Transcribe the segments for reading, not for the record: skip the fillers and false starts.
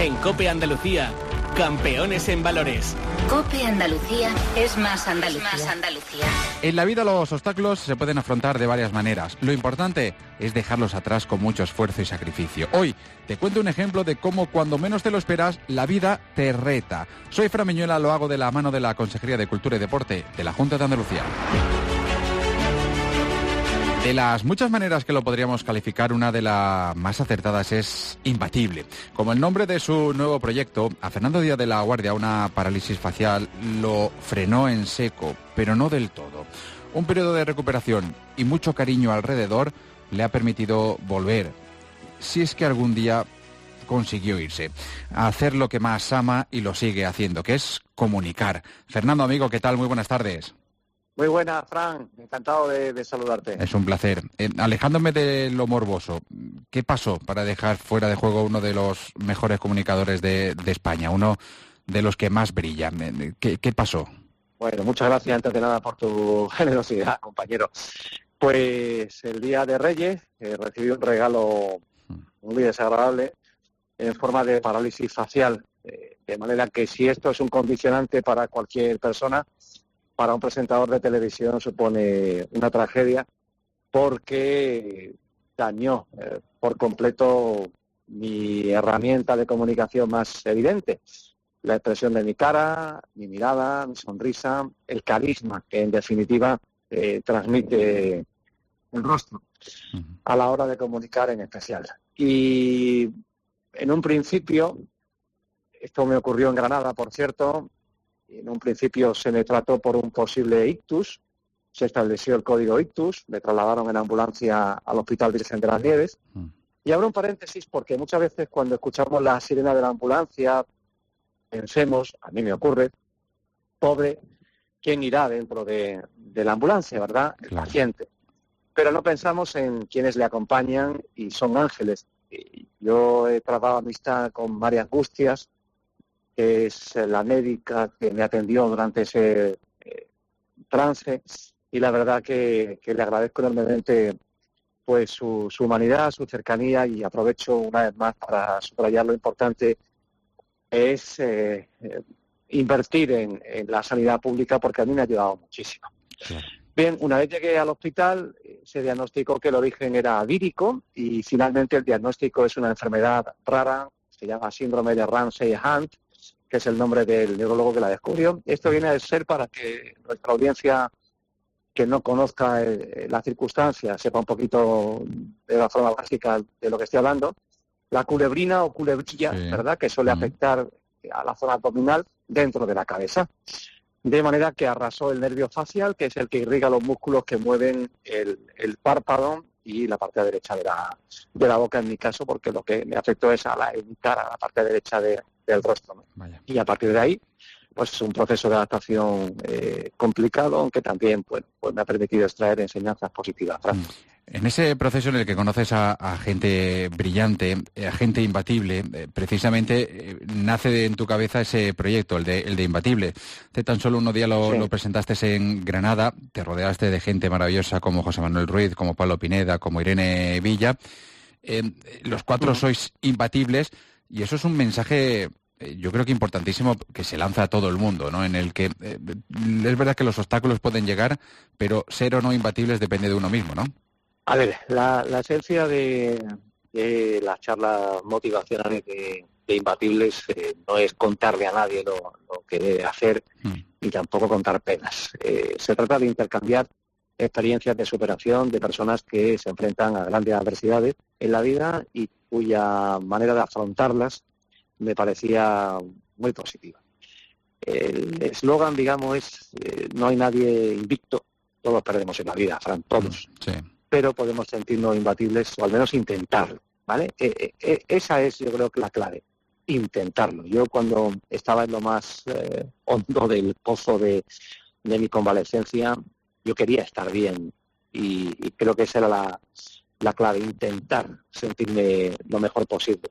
En COPE Andalucía, campeones en valores. COPE Andalucía es más Andalucía. En la vida los obstáculos se pueden afrontar de varias maneras. Lo importante es dejarlos atrás con mucho esfuerzo y sacrificio. Hoy te cuento un ejemplo de cómo cuando menos te lo esperas, la vida te reta. Soy Fran Miñuela, lo hago de la mano de la Consejería de Cultura y Deporte de la Junta de Andalucía. De las muchas maneras que lo podríamos calificar, una de las más acertadas es imbatible. Como el nombre de su nuevo proyecto, a Fernando Díaz de la Guardia una parálisis facial lo frenó en seco, pero no del todo. Un periodo de recuperación y mucho cariño alrededor le ha permitido volver, si es que algún día consiguió irse, a hacer lo que más ama y lo sigue haciendo, que es comunicar. Fernando, amigo, ¿qué tal? Muy buenas tardes. Muy buena, Fran. Encantado de saludarte. Es un placer. Alejándome de lo morboso, ¿qué pasó para dejar fuera de juego uno de los mejores comunicadores de España, uno de los que más brillan? ¿Qué pasó? Bueno, muchas gracias antes de nada por tu generosidad, compañero. Pues el día de Reyes recibí un regalo muy desagradable en forma de parálisis facial, de manera que si esto es un condicionante para cualquier persona, para un presentador de televisión supone una tragedia porque dañó por completo mi herramienta de comunicación más evidente, la expresión de mi cara, mi mirada, mi sonrisa, el carisma que en definitiva transmite el rostro a la hora de comunicar en especial. Y en un principio, esto me ocurrió en Granada, por cierto. En un principio se me trató por un posible ictus, se estableció el código ictus, me trasladaron en ambulancia al Hospital Virgen de las Nieves. Y abro un paréntesis porque muchas veces cuando escuchamos la sirena de la ambulancia, pensemos, a mí me ocurre, pobre, ¿quién irá dentro de la ambulancia, verdad? El paciente. Pero no pensamos en quienes le acompañan y son ángeles. Yo he tratado amistad con María Angustias, que es la médica que me atendió durante ese trance, y la verdad que le agradezco enormemente pues su humanidad, su cercanía, y aprovecho una vez más para subrayar lo importante es invertir en la sanidad pública, porque a mí me ha ayudado muchísimo. Claro. Bien, una vez llegué al hospital, se diagnosticó que el origen era vírico y finalmente el diagnóstico es una enfermedad rara, se llama síndrome de Ramsay-Hunt, que es el nombre del neurólogo que la descubrió. Esto viene a ser para que nuestra audiencia que no conozca las circunstancias sepa un poquito de la forma básica de lo que estoy hablando. La culebrina o culebrilla, sí, ¿verdad?, que suele afectar a la zona abdominal dentro de la cabeza. De manera que arrasó el nervio facial, que es el que irriga los músculos que mueven el párpado y la parte derecha de la boca, en mi caso, porque lo que me afectó es a mi cara, a la parte derecha del rostro, ¿no? Vaya. Y a partir de ahí, pues es un proceso de adaptación complicado, aunque también pues me ha permitido extraer enseñanzas positivas. En ese proceso en el que conoces a gente brillante, a gente imbatible, precisamente nace en tu cabeza ese proyecto, el de Imbatible. Hace tan solo unos días lo presentaste en Granada, te rodeaste de gente maravillosa como José Manuel Ruiz, como Pablo Pineda, como Irene Villa. Los cuatro sois imbatibles y eso es un mensaje, yo creo que importantísimo, que se lanza a todo el mundo, ¿no? En el que es verdad que los obstáculos pueden llegar, pero ser o no imbatibles depende de uno mismo, ¿no? A ver, la esencia de las charlas motivacionales de Imbatibles no es contarle a nadie lo que debe hacer, ni tampoco contar penas. Se trata de intercambiar experiencias de superación de personas que se enfrentan a grandes adversidades en la vida y cuya manera de afrontarlas me parecía muy positiva. El eslogan, digamos, es no hay nadie invicto, todos perdemos en la vida, Fran, todos. Sí. Pero podemos sentirnos imbatibles, o al menos intentarlo, ¿vale? Esa es, yo creo, que la clave, intentarlo. Yo cuando estaba en lo más hondo del pozo de mi convalescencia, yo quería estar bien y creo que esa era la clave, intentar sentirme lo mejor posible.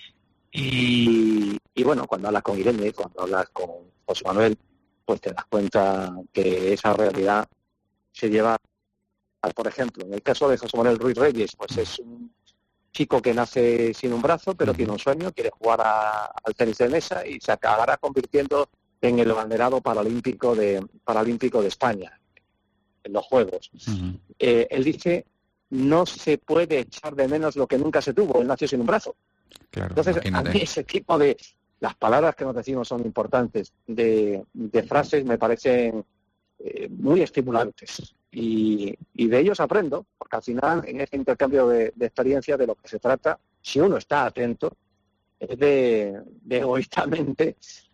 Y bueno, cuando hablas con Irene, cuando hablas con José Manuel, pues te das cuenta que esa realidad se lleva. Por ejemplo, en el caso de José Manuel Ruiz Reyes, pues es un chico que nace sin un brazo, pero tiene un sueño, quiere jugar al tenis de mesa y se acabará convirtiendo en el abanderado paralímpico de España en los Juegos. Él dice, no se puede echar de menos lo que nunca se tuvo, él nació sin un brazo. Claro, entonces, imagínate. a mí ese tipo de... Las palabras que nos decimos son importantes, de frases me parecen muy estimulantes. Y de ellos aprendo, porque al final, en este intercambio de experiencias, de lo que se trata, si uno está atento, es de egoístamente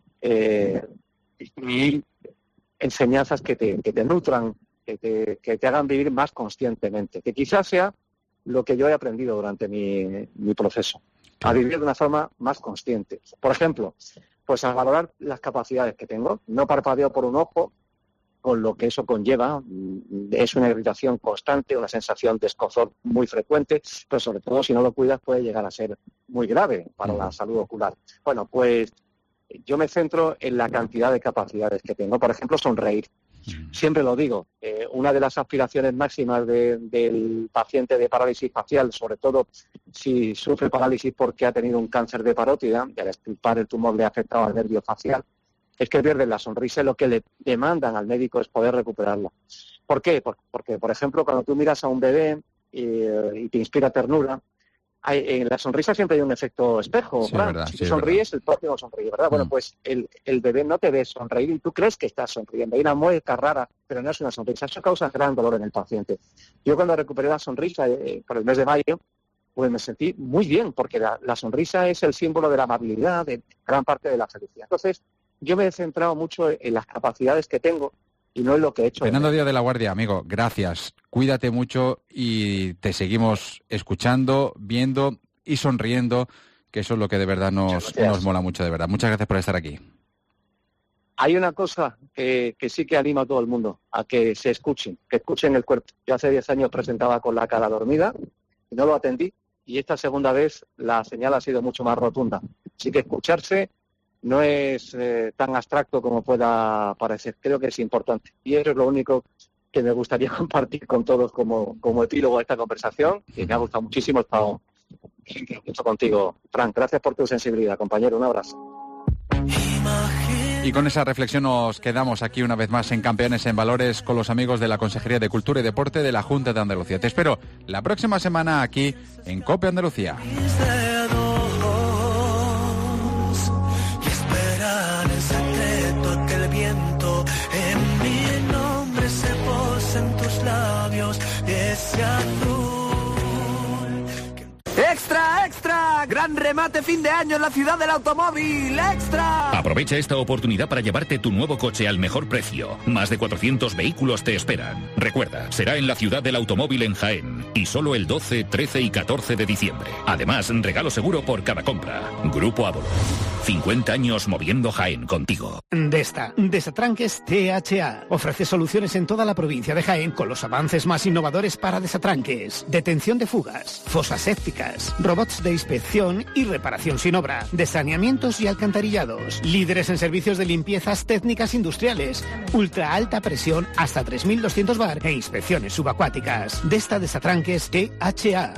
y enseñanzas que te nutran, que te hagan vivir más conscientemente, que quizás sea lo que yo he aprendido durante mi proceso, a vivir de una forma más consciente. Por ejemplo, pues a valorar las capacidades que tengo. No parpadeo por un ojo, con lo que eso conlleva. Es una irritación constante, una sensación de escozor muy frecuente, pero sobre todo si no lo cuidas puede llegar a ser muy grave para la salud ocular. Bueno, pues yo me centro en la cantidad de capacidades que tengo. Por ejemplo, sonreír. Siempre lo digo, una de las aspiraciones máximas del paciente de parálisis facial, sobre todo si sufre parálisis porque ha tenido un cáncer de parótida y al extirpar el tumor le ha afectado al nervio facial, es que pierde la sonrisa y lo que le demandan al médico es poder recuperarla. ¿Por qué? Porque, por ejemplo, cuando tú miras a un bebé y te inspira ternura, en la sonrisa siempre hay un efecto espejo. Sí, verdad, si tú sonríes, el próximo sonríe, ¿verdad? Bueno, pues el bebé no te ve sonreír y tú crees que estás sonriendo. Hay una mueca rara, pero no es una sonrisa. Eso causa gran dolor en el paciente. Yo cuando recuperé la sonrisa por el mes de mayo, pues me sentí muy bien, porque la sonrisa es el símbolo de la amabilidad, de gran parte de la felicidad. Entonces, yo me he centrado mucho en las capacidades que tengo y no en lo que he hecho. Fernando Díaz de la Guardia, amigo, gracias. Cuídate mucho y te seguimos escuchando, viendo y sonriendo, que eso es lo que de verdad nos mola mucho, de verdad. Muchas gracias por estar aquí. Hay una cosa que sí que anima a todo el mundo, a que se escuchen, que escuchen el cuerpo. Yo hace 10 años presentaba con la cara dormida y no lo atendí, y esta segunda vez la señal ha sido mucho más rotunda. Así que escucharse no es tan abstracto como pueda parecer. Creo que es importante. Y eso es lo único que me gustaría compartir con todos como epílogo a esta conversación. Y me ha gustado muchísimo. He estado mucho contigo, Frank. Gracias por tu sensibilidad, compañero. Un abrazo. Y con esa reflexión nos quedamos aquí una vez más en Campeones en Valores con los amigos de la Consejería de Cultura y Deporte de la Junta de Andalucía. Te espero la próxima semana aquí en COPE Andalucía. ¡Extra, extra! ¡Gran remate fin de año en la ciudad del automóvil! ¡Extra! Aprovecha esta oportunidad para llevarte tu nuevo coche al mejor precio. Más de 400 vehículos te esperan. Recuerda, será en la ciudad del automóvil en Jaén. Y solo el 12, 13 y 14 de diciembre. Además, regalo seguro por cada compra. Grupo Ávolo. 50 años moviendo Jaén contigo. Desatranques THA. Ofrece soluciones en toda la provincia de Jaén con los avances más innovadores para desatranques. Detención de fugas, fosas sépticas, robots de inspección y reparación sin obra, de saneamientos y alcantarillados. Líderes en servicios de limpiezas técnicas industriales, ultra alta presión hasta 3.200 bar e inspecciones subacuáticas. Desatranques THA.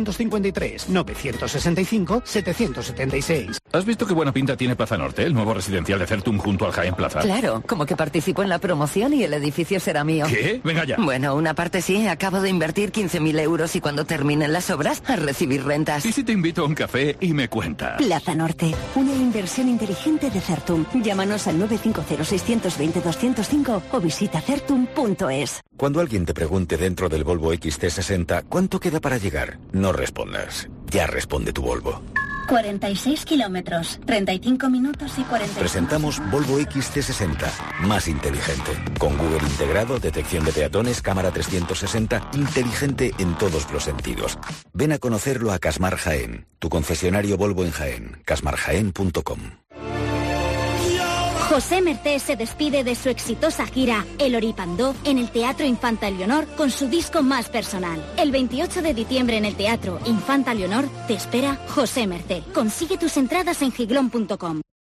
954-965-776. ¿Has visto qué buena pinta tiene Plaza Norte, el nuevo residencial de Certum junto al Jaén Plaza? Claro, como que participo en la promoción y el edificio será mío. ¿Qué? Venga ya. Bueno, una parte sí, acabo de invertir 15.000 euros y cuando terminen las obras, a recibir rentas. ¿Y si te invito a un café y me cuentas? Plaza Norte, una inversión inteligente de Certum. Llámanos al 950-620-205 o visita certum.es. Cuando alguien te pregunte dentro del Volvo XC60 ¿cuánto queda para llegar? No respondas. Ya responde tu Volvo. 46 kilómetros, 35 minutos y 40. Presentamos Volvo XC60, más inteligente. Con Google integrado, detección de peatones, cámara 360, inteligente en todos los sentidos. Ven a conocerlo a Casmar Jaén, tu concesionario Volvo en Jaén, casmarjaén.com. José Mercé se despide de su exitosa gira El Oripandó en el Teatro Infanta Leonor con su disco más personal. El 28 de diciembre en el Teatro Infanta Leonor te espera José Mercé. Consigue tus entradas en giglón.com.